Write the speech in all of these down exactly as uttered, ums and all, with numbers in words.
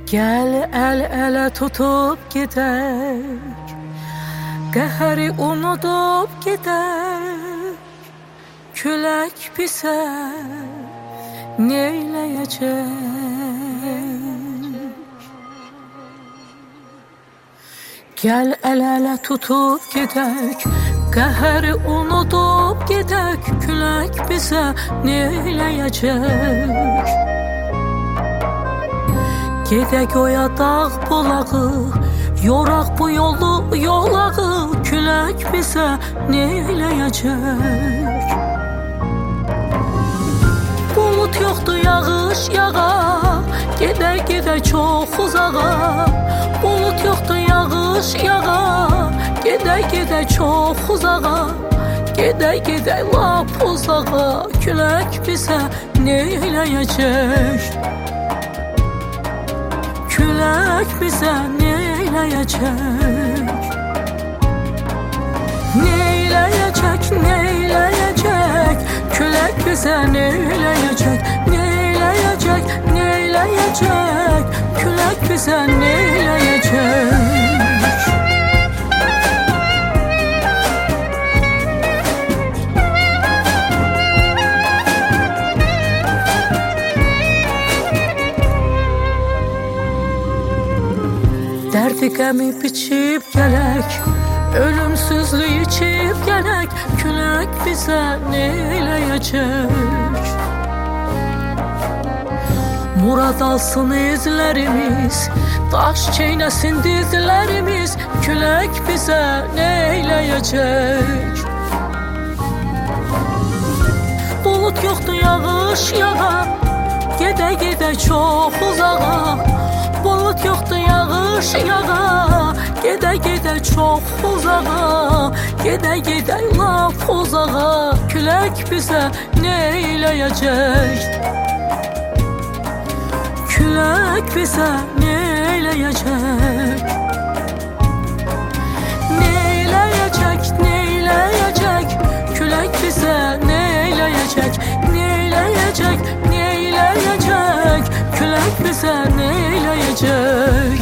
Gel el ele tutup gidek, qəhəri unutup gidek. Külək bizə neyləyəcək? Gel el ele tutup gidek, qəhəri unutup gidek. Külək bizə neyləyəcək? Gedək oya dağ bulağı, yoraq bu yolu yolağı. Külək bizə neyləyəcək? Bulut yoxdur, yağış yağa, gedək gedək çox uzağa. Bulut yoxdur, yağış yağa, gedək gedək çox uzağa. Gedək gedək lap uzağa. Külək bizə neyləyəcək? Külək bizə neyləyəcək? Neyləyəcək, neyləyəcək? Külək bizə neyləyəcək? Neyləyəcək, neyləyəcək? Külək bizə neyləyəcək? Dərdi qəmi biçib gələk, ölümsüzlük içib gələk. Külək bizə neyləyəcək? Murad alsın izlərimiz, daş çeynəsin dizlərimiz. Külək bizə neyləyəcək? Bulut yoxdur, yağış yağa, gedək gedək çox uzağa. Bulut yoxdur, yağış yağa, gedək gedək çox uzağa. Gedək gedək lap uzağa. Külək bizə neyləyəcək? Külək bizə neyləyəcək? Neyləyəcək, neyləyəcək? Külək bizə neyləyəcək? Neyləyəcək, neyləyəcək? Külək bizə neyləyəcək?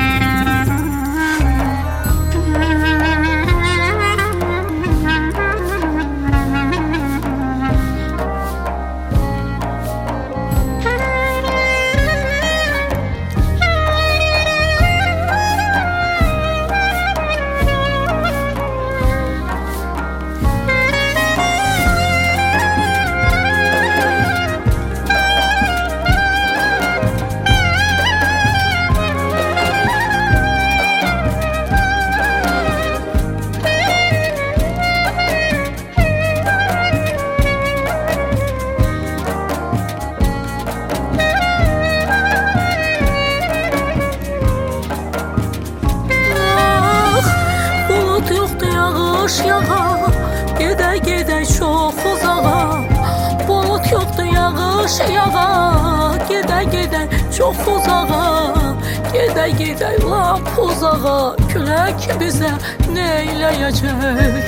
Yağış yağa, gedək gedək çox uzağa. Bulut yoxdur, yağış yağa, gedək gedək çox uzağa. Gedək gedək lap uzağa. Külək bizə neyləyəcək?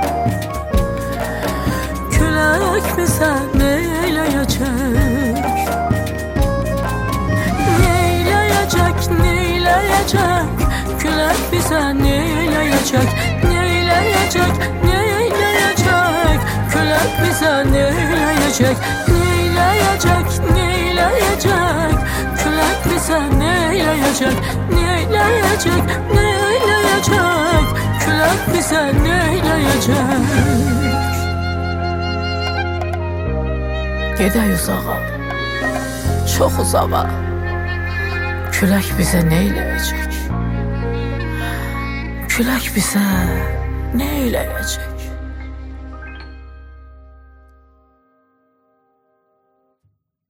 Külək bizə neyləyəcək? Neyləyəcək, neyləyəcək? Külək bizə neyləyəcək? Neyləyəcək, neyləyəcək? Külək bizə neyləyəcək? Neyləyəcək, neyləyəcək? Külək bizə neyləyəcək? Neyləyəcək, neyləyəcək? Külək bizə neyləyəcək? Gedək uzağa, çox uzağa. Külək bizə neyləyəcək? Külək bizə neyləyəcək?